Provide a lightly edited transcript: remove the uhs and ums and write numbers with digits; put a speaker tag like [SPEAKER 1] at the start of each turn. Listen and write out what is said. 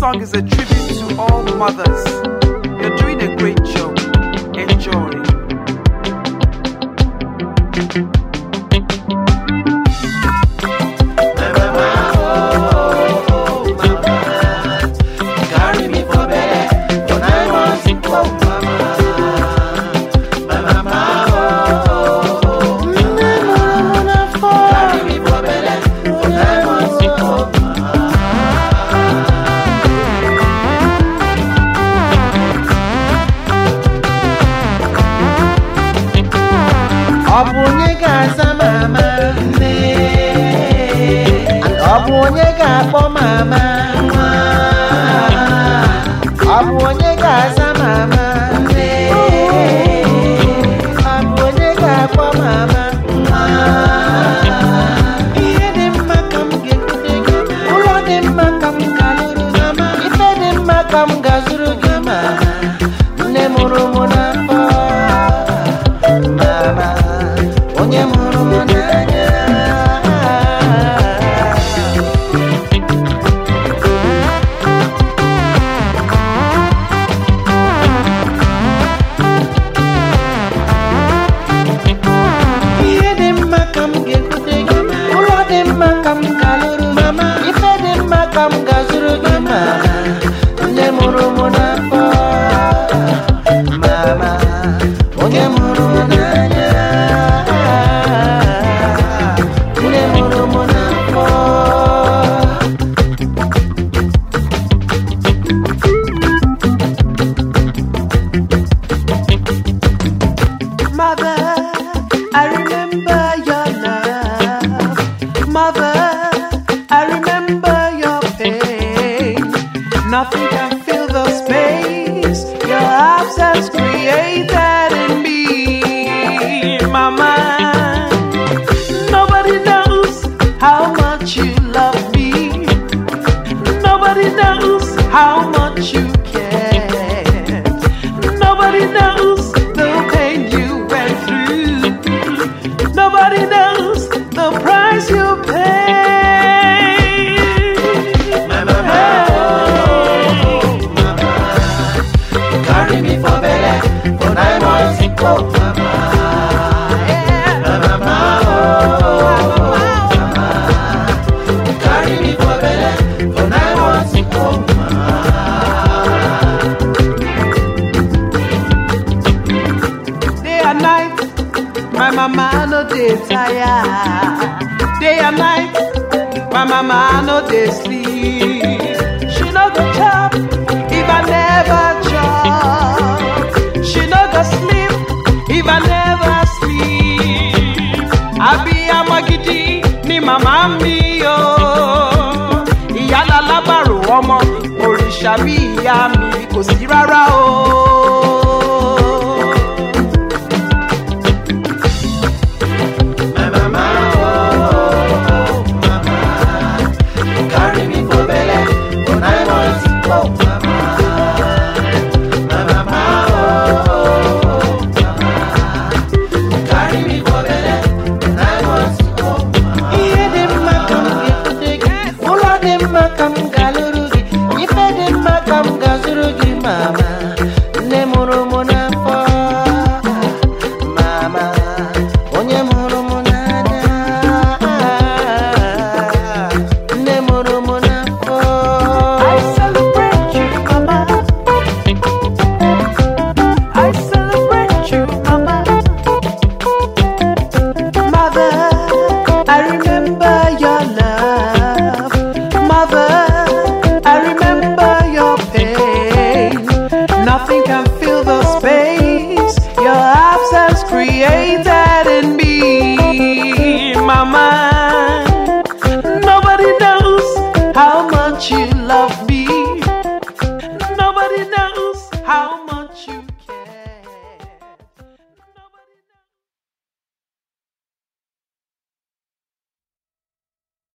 [SPEAKER 1] song is a tribute to all mothers. You're doing a great job. Enjoy.
[SPEAKER 2] Nothing can fill the space your absence created in me, Mama. Nobody knows how much you love me. Nobody knows how much you care. Nobody knows the pain you went through. Nobody knows the price you paid. My mama no dey tire. Day and night, my mama no dey sleep. She no go chop if I never chop. She no go sleep if I never sleep. Abiyamo gidi ni mama mi o. Ìyá lálábàrò ọmọ, òrìṣà bí ìyá mi kò sí rárá o.